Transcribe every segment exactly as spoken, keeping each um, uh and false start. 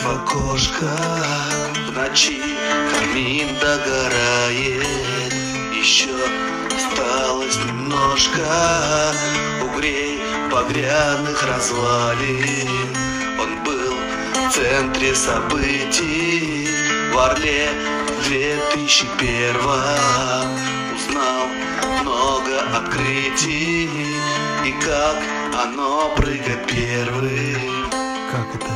в окошко. В ночи камин догорает, еще осталось немножко. Угрей багряных развалин. Он был в центре событий в Орле две тысячи первом. Узнал много открытий и как оно прыгать первым. Как это?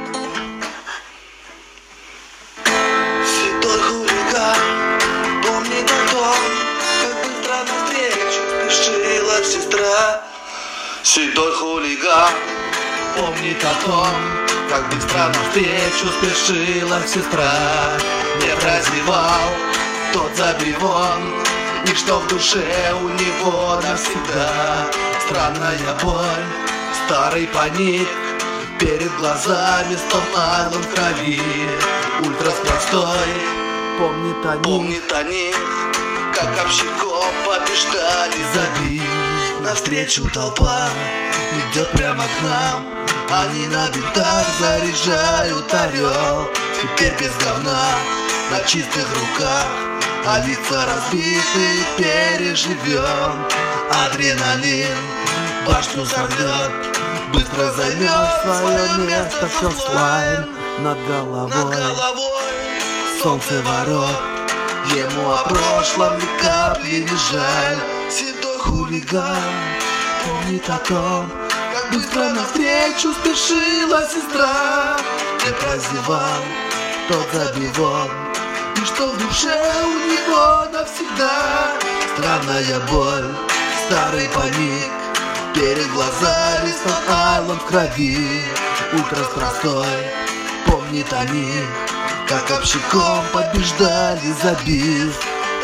Седой хулиган помнит о том, как быстро навстречу спешила сестра. Седой хулиган помнит о том, как быстро навстречу спешила сестра. Не прозевал тот забивон, и что в душе у него навсегда. Странная боль, старый паник, перед глазами стон айлом в крови. Ультрас простой, Помнит о них, помнит о них, как общиков побеждали забив. Навстречу толпа идет прямо к нам, они на бинтах заряжают орел. Теперь без говна на чистых руках, а лица разбиты, переживем. Адреналин башню сорвет, быстро займешь свое место, все слайм над над головой. головой. Солнце ворот, Ему о прошлом ни капли не жаль. Седой хулиган помнит о том, как быстро навстречу спешила сестра. Не прозевал тот забивон, и что в душе у него навсегда. Странная боль, старый паник, перед глазами стон айлом в крови. Ультрас простой, помнит о них, как общиком побеждали забив.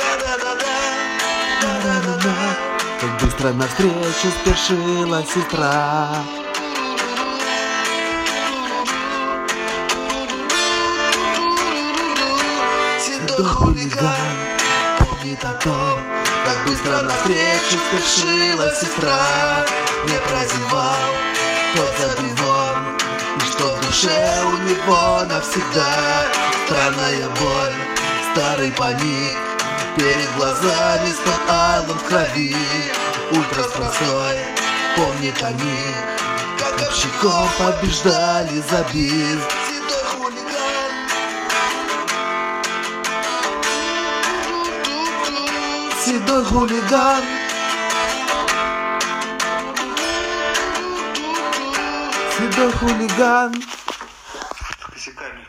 да-да-да-да, как быстро навстречу спешила сестра. Седой хулиган помнит о том, как быстро навстречу спешила сестра. Не прозевал тот забивон, и что в душе у него навсегда. Странная боль, старый паник, перед глазами стон айлом в крови. Ультрас простой, помнит о них, как общиков побеждали забив. Седой хулиган, седой хулиган, седой хулиган.